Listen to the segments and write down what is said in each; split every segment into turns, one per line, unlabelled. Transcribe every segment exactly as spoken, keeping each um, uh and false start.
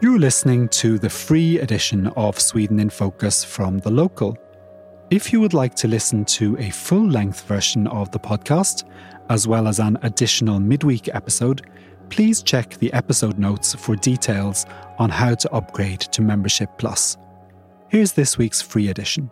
You're listening to the free edition of Sweden in Focus from The Local. If you would like to listen to a full-length version of the podcast, as well as an additional midweek episode, please check the episode notes for details on how to upgrade to Membership Plus. Here's this week's free edition.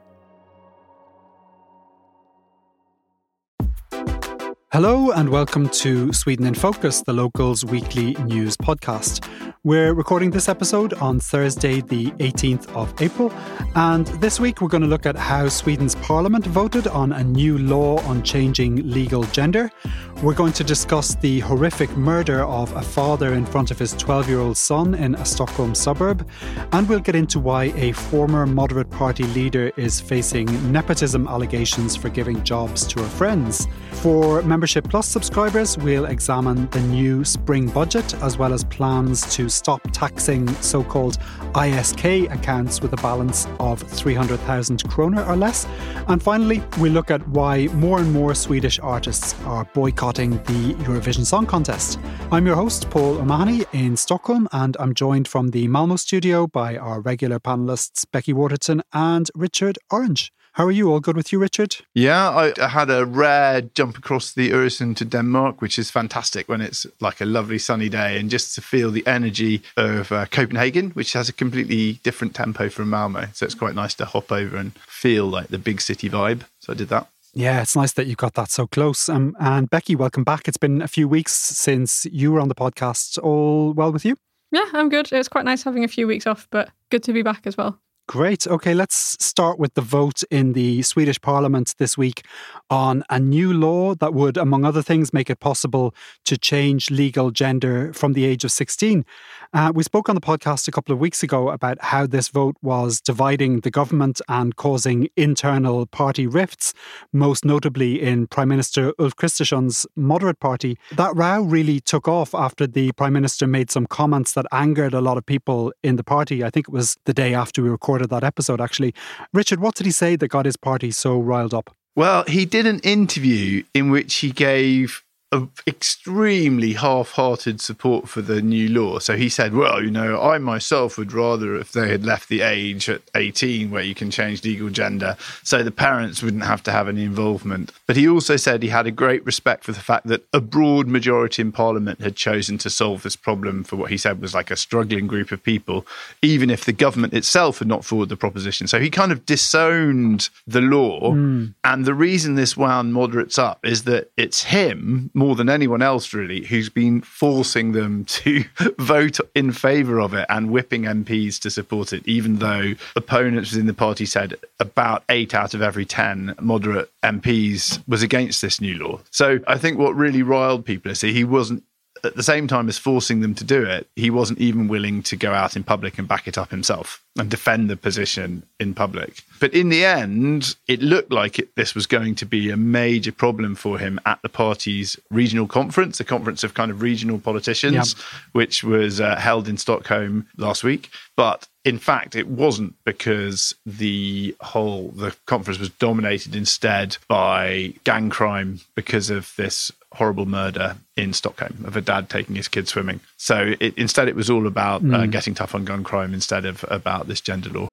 Hello and welcome to Sweden in Focus, the Local's weekly news podcast. We're recording this episode on Thursday, the eighteenth of April, and this week we're going to look at how Sweden's parliament voted on a new law on changing legal gender. We're going to discuss the horrific murder of a father in front of his twelve-year-old son in a Stockholm suburb, and we'll get into why a former moderate party leader is facing nepotism allegations for giving jobs to her friends. For Membership Plus subscribers, we'll examine the new spring budget as well as plans to stop taxing so-called I S K accounts with a balance of three hundred thousand kronor or less. And finally, we look at why more and more Swedish artists are boycotting the Eurovision Song Contest. I'm your host, Paul O'Mahony in Stockholm, and I'm joined from the Malmo studio by our regular panellists Becky Waterton and Richard Orange. How are you? All good with you, Richard?
Yeah, I, I had a rare jump across the Øresund to Denmark, which is fantastic when it's like a lovely sunny day, and just to feel the energy of uh, Copenhagen, which has a completely different tempo from Malmo. So it's quite nice to hop over and feel like the big city vibe. So I did that.
Yeah, it's nice that you got that so close. Um, and Becky, welcome back. It's been a few weeks since you were on the podcast. All well with you?
Yeah, I'm good. It's quite nice having a few weeks off, but good to be back as well.
Great. Okay, let's start with the vote in the Swedish Parliament this week on a new law that would, among other things, make it possible to change legal gender from the age of sixteen. Uh, we spoke on the podcast a couple of weeks ago about how this vote was dividing the government and causing internal party rifts, most notably in Prime Minister Ulf Kristersson's moderate party. That row really took off after the Prime Minister made some comments that angered a lot of people in the party. I think it was the day after we recorded that episode, actually. Richard, what did he say that got his party so riled up?
Well, he did an interview in which he gave a extremely half-hearted support for the new law. So he said, well, you know, I myself would rather if they had left the age at eighteen where you can change legal gender so the parents wouldn't have to have any involvement. But he also said he had a great respect for the fact that a broad majority in Parliament had chosen to solve this problem for what he said was like a struggling group of people, even if the government itself had not forwarded the proposition. So he kind of disowned the law. Mm. And the reason this wound moderates up is that it's him, more than anyone else really, who's been forcing them to vote in favour of it and whipping M Ps to support it, even though opponents within the party said about eight out of every ten moderate M Ps was against this new law. So I think what really riled people is that he wasn't, at the same time as forcing them to do it, he wasn't even willing to go out in public and back it up himself and defend the position in public. But in the end, it looked like it, this was going to be a major problem for him at the party's regional conference, a conference of kind of regional politicians, yep. which was uh, held in Stockholm last week. But in fact, it wasn't, because the whole, the conference was dominated instead by gang crime because of this horrible murder in Stockholm of a dad taking his kid swimming. So it, instead it was all about mm. uh, getting tough on gun crime instead of about this gender law.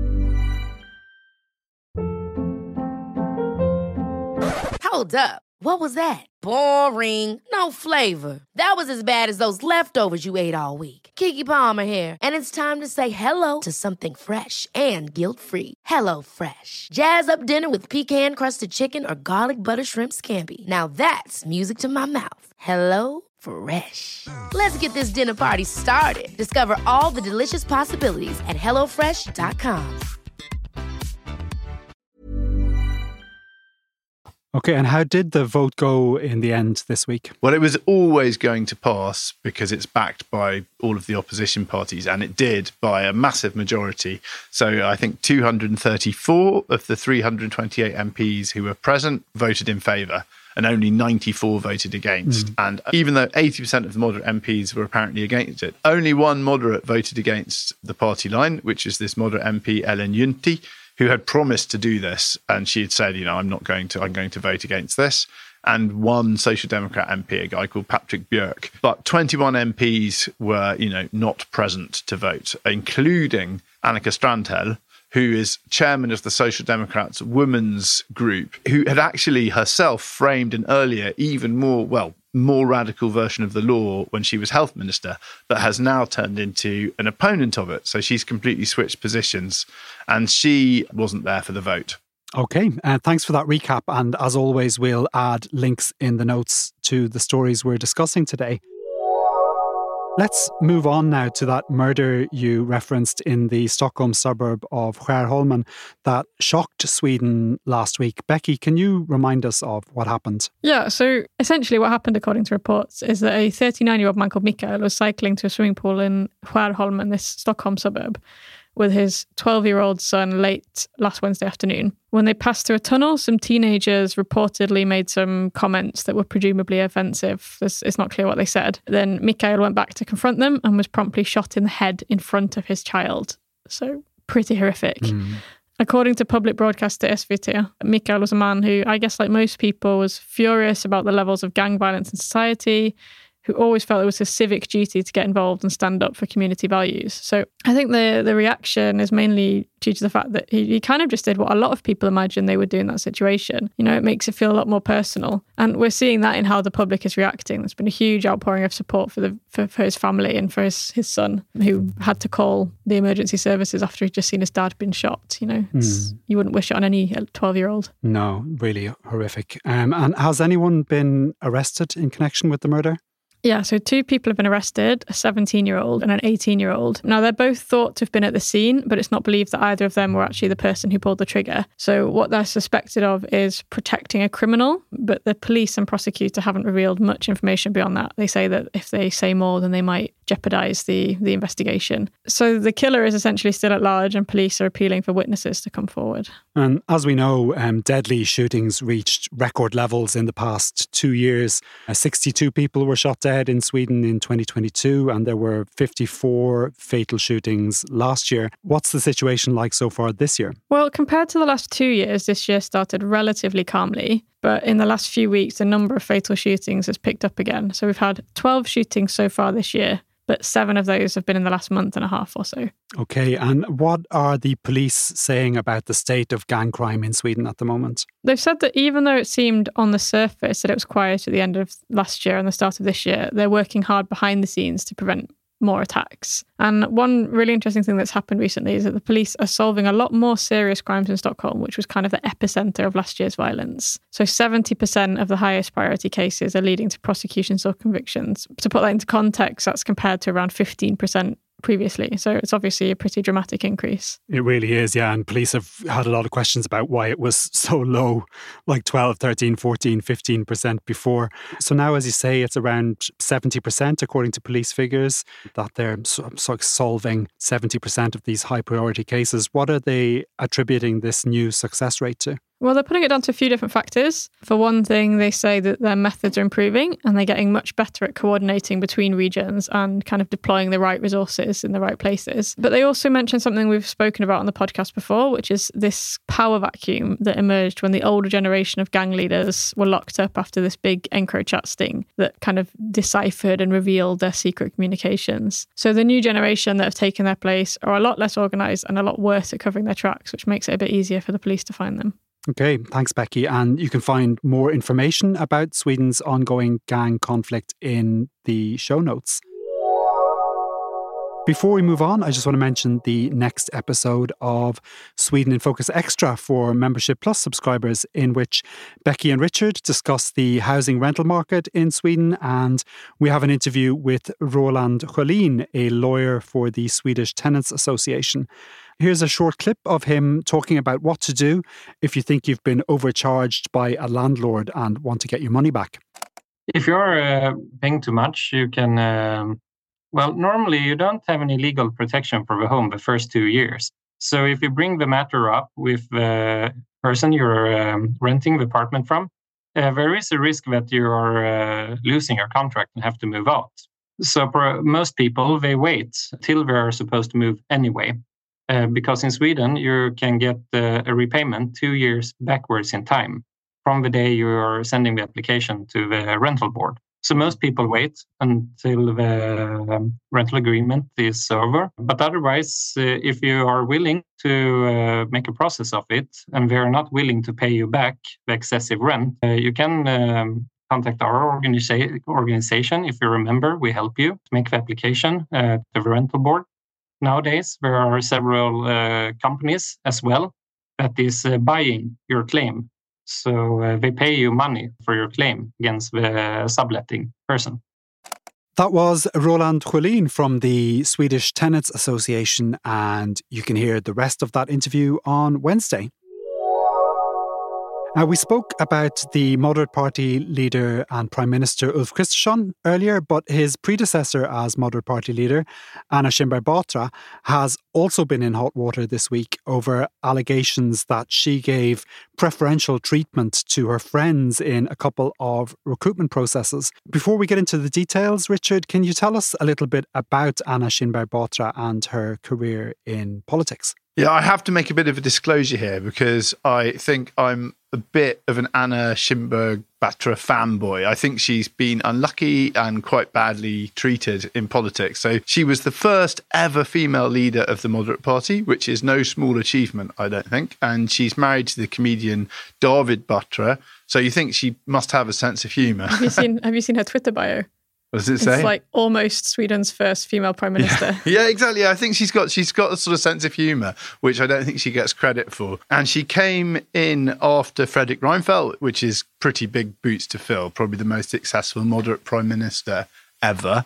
Hold up. What was that? Boring. No flavor. That was as bad as those leftovers you ate all week. Keke Palmer here, and it's time to say hello to something fresh and guilt-free. Hello Fresh. Jazz up dinner with pecan-crusted chicken or garlic butter shrimp scampi. Now that's music to my mouth. Hello Fresh. Let's get this dinner party started. Discover all the delicious possibilities at hello fresh dot com.
Okay, and how did the vote go in the end this week?
Well, it was always going to pass because it's backed by all of the opposition parties, and it did by a massive majority. So I think two hundred thirty-four of the three hundred twenty-eight M Ps who were present voted in favour, and only ninety-four voted against. Mm. And even though eighty percent of the moderate M Ps were apparently against it, only one moderate voted against the party line, which is this moderate M P, Ellen Juntti, who had promised to do this. And she had said, you know, I'm not going to, I'm going to vote against this. and one Social Democrat M P, a guy called Patrick Björk. But twenty-one M Ps were, you know, not present to vote, including Annika Strandhäll, who is chairman of the Social Democrats Women's Group, who had actually herself framed an earlier, even more, well, more radical version of the law when she was health minister, but has now turned into an opponent of it. So she's completely switched positions, and she wasn't there for the vote.
Okay, uh, thanks for that recap. And as always, we'll add links in the notes to the stories we're discussing today. Let's move on now to that murder you referenced in the Stockholm suburb of Skärholmen that shocked Sweden last week. Becky, can you remind us of what happened?
Yeah, so essentially what happened, according to reports, is that a thirty-nine-year-old man called Mikael was cycling to a swimming pool in Skärholmen, this Stockholm suburb, with his twelve-year-old son late last Wednesday afternoon. When they passed through a tunnel, some teenagers reportedly made some comments that were presumably offensive. It's, it's not clear what they said. Then Mikael went back to confront them and was promptly shot in the head in front of his child. So pretty horrific. Mm. According to public broadcaster S V T, Mikael was a man who, I guess like most people, was furious about the levels of gang violence in society, who always felt it was his civic duty to get involved and stand up for community values. So I think the the reaction is mainly due to the fact that he, he kind of just did what a lot of people imagine they would do in that situation. You know, it makes it feel a lot more personal. And we're seeing that in how the public is reacting. There's been a huge outpouring of support for the for, for his family and for his, his son, who had to call the emergency services after he'd just seen his dad being shot. You know, mm. you wouldn't wish it on any twelve-year-old.
No, really horrific. Um, and has anyone been arrested in connection with the murder?
Yeah, so two people have been arrested, a seventeen-year-old and an eighteen-year-old. Now, they're both thought to have been at the scene, but it's not believed that either of them were actually the person who pulled the trigger. So what they're suspected of is protecting a criminal, but the police and prosecutor haven't revealed much information beyond that. They say that if they say more, then they might jeopardise the, the investigation. So the killer is essentially still at large, and police are appealing for witnesses to come forward.
And as we know, um, deadly shootings reached record levels in the past two years. Uh, sixty-two people were shot dead in Sweden in twenty twenty-two, and there were fifty-four fatal shootings last year. What's the situation like so far this year?
Well, compared to the last two years, this year started relatively calmly. But in the last few weeks, the number of fatal shootings has picked up again. So we've had twelve shootings so far this year, but seven of those have been in the last month and a half or so.
Okay, and what are the police saying about the state of gang crime in Sweden at the moment?
They've said that even though it seemed on the surface that it was quiet at the end of last year and the start of this year, they're working hard behind the scenes to prevent more attacks. And one really interesting thing that's happened recently is that the police are solving a lot more serious crimes in Stockholm, which was kind of the epicenter of last year's violence. So seventy percent of the highest priority cases are leading to prosecutions or convictions. To put that into context, that's compared to around fifteen percent previously. So it's obviously a pretty dramatic increase.
It really is, yeah. And police have had a lot of questions about why it was so low, like twelve, thirteen, fourteen, fifteen percent before. So now, as you say, it's around seventy percent according to police figures, that they're sort of solving seventy percent of these high priority cases. What are they attributing this new success rate to?
Well, they're putting it down to a few different factors. For one thing, they say that their methods are improving and they're getting much better at coordinating between regions and kind of deploying the right resources in the right places. But they also mentioned something we've spoken about on the podcast before, which is this power vacuum that emerged when the older generation of gang leaders were locked up after this big EncroChat sting that kind of deciphered and revealed their secret communications. So the new generation that have taken their place are a lot less organised and a lot worse at covering their tracks, which makes it a bit easier for the police to find them.
Okay, thanks, Becky. And you can find more information about Sweden's ongoing gang conflict in the show notes. Before we move on, I just want to mention the next episode of Sweden in Focus Extra for Membership Plus subscribers, in which Becky and Richard discuss the housing rental market in Sweden, and we have an interview with Roland Sjölin, a lawyer for the Swedish Tenants Association. Here's a short clip of him talking about what to do if you think you've been overcharged by a landlord and want to get your money back.
If you're uh, paying too much, you can... Um... Well, normally you don't have any legal protection for the home the first two years. So if you bring the matter up with the person you're um, renting the apartment from, uh, there is a risk that you're uh, losing your contract and have to move out. So for most people, they wait till they are supposed to move anyway. Uh, because in Sweden, you can get uh, a repayment two years backwards in time. from the day you are sending the application to the rental board. So most people wait until the um, rental agreement is over. But otherwise, uh, if you are willing to uh, make a process of it and they are not willing to pay you back the excessive rent, uh, you can um, contact our organiza- organization. If you remember, we help you to make the application uh, to the rental board. Nowadays, there are several uh, companies as well that is uh, buying your claim. So uh, they pay you money for your claim against the subletting person.
That was Roland Sjölin from the Swedish Tenants Association, and you can hear the rest of that interview on Wednesday. Now, we spoke about the Moderate Party leader and Prime Minister Ulf Kristersson earlier, but his predecessor as Moderate Party leader, Anna Kinberg Batra, has also been in hot water this week over allegations that she gave preferential treatment to her friends in a couple of recruitment processes. Before we get into the details, Richard, can you tell us a little bit about Anna Kinberg Batra and her career in politics?
Yeah, I have to make a bit of a disclosure here because I think I'm a bit of an Anna Kinberg Batra fanboy. I think she's been unlucky and quite badly treated in politics. So she was the first ever female leader of the Moderate Party, which is no small achievement, I don't think. And she's married to the comedian David Batra. So you think she must have a sense of humour.
Have you seen, have you seen her Twitter bio?
What does it say?
It's like almost Sweden's first female prime minister.
Yeah, yeah, exactly. I think she's got she's got a sort of sense of humour, which I don't think she gets credit for. And she came in after Fredrik Reinfeldt, which is pretty big boots to fill, probably the most successful moderate prime minister ever.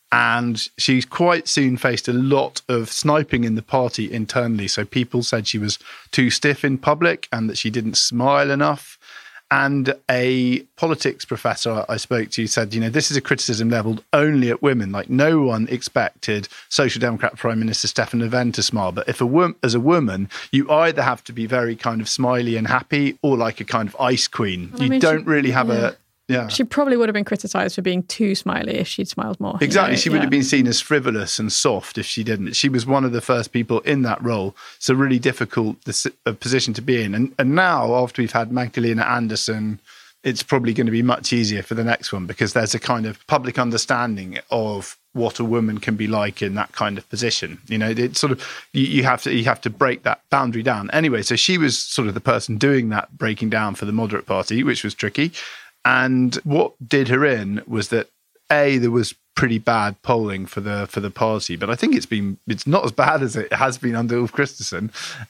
And she's quite soon faced a lot of sniping in the party internally. So people said she was too stiff in public and that she didn't smile enough. And a politics professor I spoke to said, you know, this is a criticism levelled only at women. Like, no one expected Social Democrat Prime Minister Stefan Löfven to smile. But if a wo- as a woman, you either have to be very kind of smiley and happy or like a kind of ice queen.
I
you
mean,
don't
she,
really have
yeah.
a... Yeah.
She probably would have been criticised for being too smiley if she'd smiled more.
Exactly.
You know?
She would
yeah.
have been seen as frivolous and soft if she didn't. She was one of the first people in that role. It's a really difficult position to be in. And, and now, after we've had Magdalena Andersson, it's probably going to be much easier for the next one because there's a kind of public understanding of what a woman can be like in that kind of position. You know, it's sort of, you, you have to you have to break that boundary down. Anyway, so she was sort of the person doing that breaking down for the Moderate Party, which was tricky. And what did her in was that, A, there was pretty bad polling for the for the party, but I think it's been it's not as bad as it has been under Ulf Kristersson.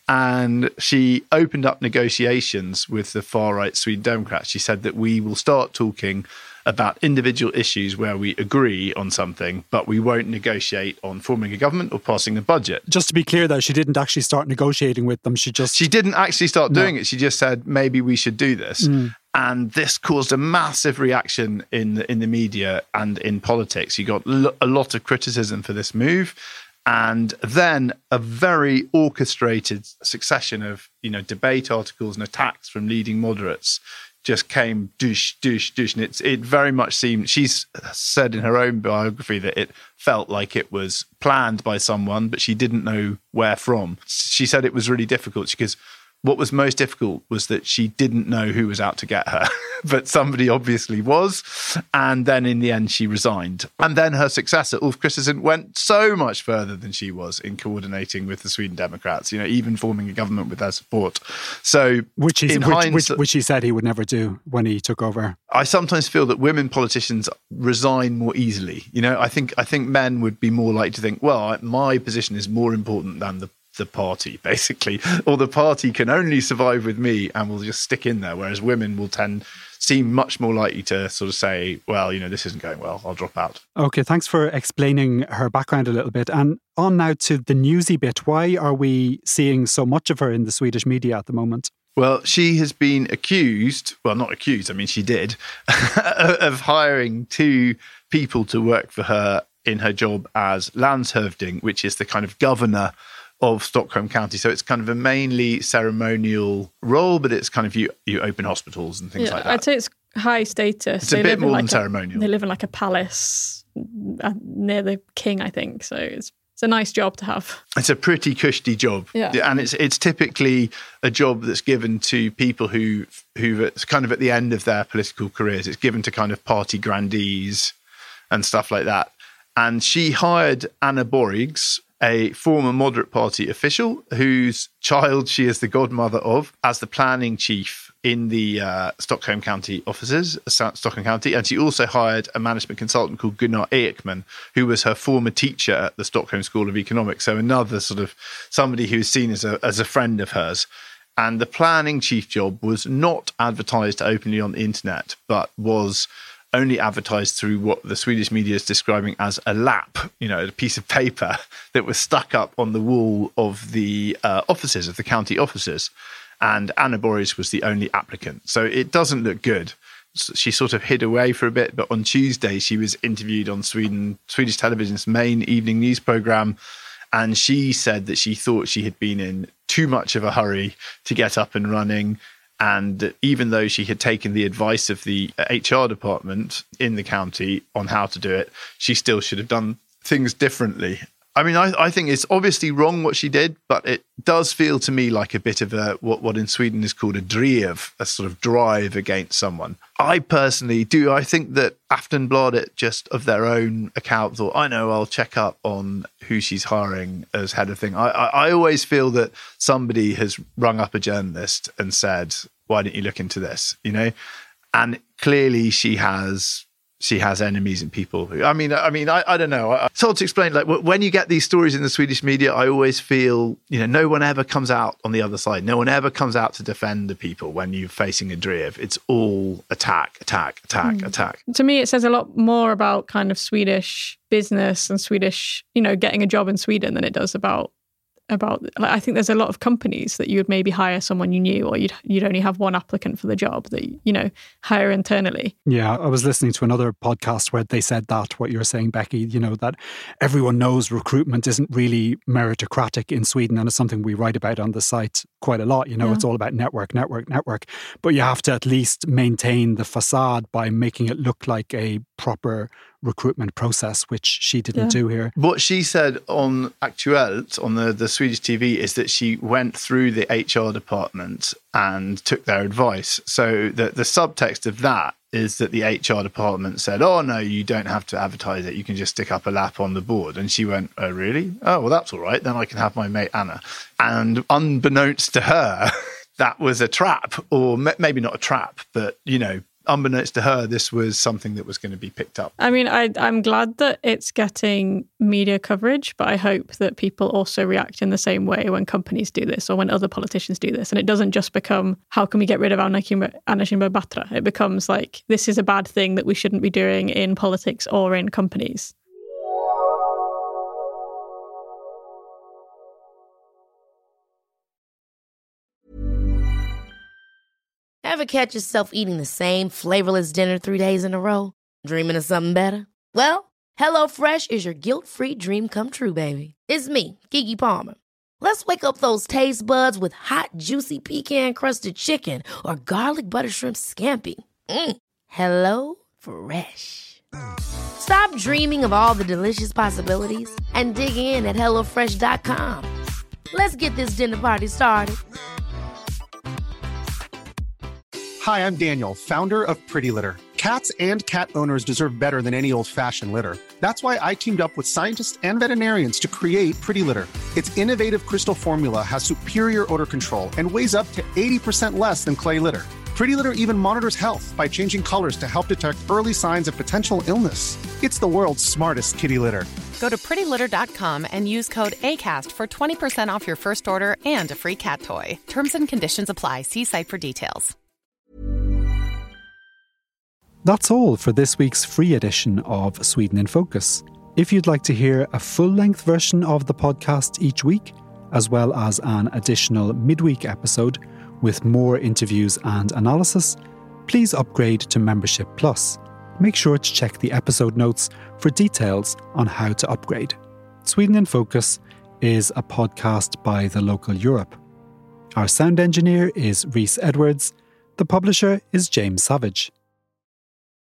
And she opened up negotiations with the far-right Sweden Democrats. She said that we will start talking about individual issues where we agree on something, but we won't negotiate on forming a government or passing a budget.
Just to be clear, though, she didn't actually start negotiating with them. She just...
She didn't actually start doing
no.
it. She just said, maybe we should do this. Mm. And this caused a massive reaction in the, in the media and in politics. You got lo- a lot of criticism for this move. And then a very orchestrated succession of, you know, debate articles and attacks from leading moderates just came douche, douche, douche. And it's, it very much seemed, she's said in her own biography that it felt like it was planned by someone, but she didn't know where from. She said it was really difficult because what was most difficult was that she didn't know who was out to get her, but somebody obviously was. And then in the end, she resigned. And then her successor, Ulf Kristersson, went so much further than she was in coordinating with the Sweden Democrats, you know, even forming a government with their support. So,
which, is, which,
hindsight,
which, which he said he would never do when he took over.
I sometimes feel that women politicians resign more easily. You know, I think I think men would be more likely to think, well, my position is more important than the the party, basically, or the party can only survive with me and will just stick in there, whereas women will tend seem much more likely to sort of say, well, you know, this isn't going well, I'll drop out.
Okay, thanks for explaining her background a little bit. And on now to the newsy bit. Why are we seeing so much of her in the Swedish media at the moment?
Well, she has been accused, well, not accused, I mean, she did, of hiring two people to work for her in her job as landshövding, which is the kind of governor of Stockholm County. So it's kind of a mainly ceremonial role, but it's kind of you you open hospitals and things
yeah,
like that.
I'd say it's high status.
It's they a bit more like than ceremonial.
A, they live in like a palace uh, near the king, I think. So it's It's a nice job to have.
It's a pretty cushy job.
Yeah.
And it's it's typically a job that's given to people who, who it's kind of at the end of their political careers. It's given to kind of party grandees and stuff like that. And she hired Anna Borgs, a former Moderate Party official whose child she is the godmother of, as the planning chief in the uh, Stockholm County offices, Stockholm County. And she also hired a management consultant called Gunnar Ekman, who was her former teacher at the Stockholm School of Economics. So another sort of somebody who's seen as a, as a friend of hers. And the planning chief job was not advertised openly on the internet, but was only advertised through what the Swedish media is describing as a lap, you know, a piece of paper that was stuck up on the wall of the uh, offices, of the county offices. And Anna Borgs was the only applicant. So it doesn't look good. She sort of hid away for a bit, but on Tuesday she was interviewed on Sweden, Swedish television's main evening news program. And she said that she thought she had been in too much of a hurry to get up and running. And even though she had taken the advice of the H R department in the county on how to do it, she still should have done things differently. I mean, I, I think it's obviously wrong what she did, but it does feel to me like a bit of a what, what in Sweden is called a drev, a sort of drive against someone. I personally do. I think that Aftonbladet, just of their own account, thought, I know, I'll check up on who she's hiring as head of thing. I, I, I always feel that somebody has rung up a journalist and said, why don't you look into this, you know? And clearly she has... She has enemies and people who, I mean, I mean, I, I don't know. It's hard to explain. Like when you get these stories in the Swedish media, I always feel, you know, no one ever comes out on the other side. No one ever comes out to defend the people when you're facing a drev. It's all attack, attack, attack, mm. attack.
To me, it says a lot more about kind of Swedish business and Swedish, you know, getting a job in Sweden than it does about about like, I think there's a lot of companies that you would maybe hire someone you knew, or you'd you'd only have one applicant for the job that, you know, hire internally.
Yeah, I was listening to another podcast where they said that, what you're saying, Becky, you know, that everyone knows recruitment isn't really meritocratic in Sweden, and it's something we write about on the site quite a lot. You know, yeah. It's all about network, network, network. But you have to at least maintain the facade by making it look like a proper recruitment process, which she didn't yeah. do here.
What she said on Aktuelt, on the, the Swedish T V, is that she went through the H R department and took their advice. So the, the subtext of that is that the H R department said, oh, no, you don't have to advertise it. You can just stick up a lap on the board. And she went, oh, really? Oh, well, that's all right. Then I can have my mate Anna. And unbeknownst to her, that was a trap, or maybe not a trap, but, you know, unbeknownst to her, this was something that was going to be picked up.
I mean, I, I'm glad that it's getting media coverage, but I hope that people also react in the same way when companies do this or when other politicians do this. And it doesn't just become, how can we get rid of Anna Kinberg Batra? It becomes like, this is a bad thing that we shouldn't be doing in politics or in companies.
Ever catch yourself eating the same flavorless dinner three days in a row? Dreaming of something better? Well, HelloFresh is your guilt-free dream come true, baby. It's me, Keke Palmer. Let's wake up those taste buds with hot, juicy pecan-crusted chicken or garlic butter shrimp scampi. Mm. Hello Fresh. Stop dreaming of all the delicious possibilities and dig in at hello fresh dot com. Let's get this dinner party started.
Hi, I'm Daniel, founder of Pretty Litter. Cats and cat owners deserve better than any old-fashioned litter. That's why I teamed up with scientists and veterinarians to create Pretty Litter. Its innovative crystal formula has superior odor control and weighs up to eighty percent less than clay litter. Pretty Litter even monitors health by changing colors to help detect early signs of potential illness. It's the world's smartest kitty litter.
Go to pretty litter dot com and use code ACAST for twenty percent off your first order and a free cat toy. Terms and conditions apply. See site for details.
That's all for this week's free edition of Sweden in Focus. If you'd like to hear a full-length version of the podcast each week, as well as an additional midweek episode with more interviews and analysis, please upgrade to Membership Plus. Make sure to check the episode notes for details on how to upgrade. Sweden in Focus is a podcast by The Local Europe. Our sound engineer is Rhys Edwards. The publisher is James Savage.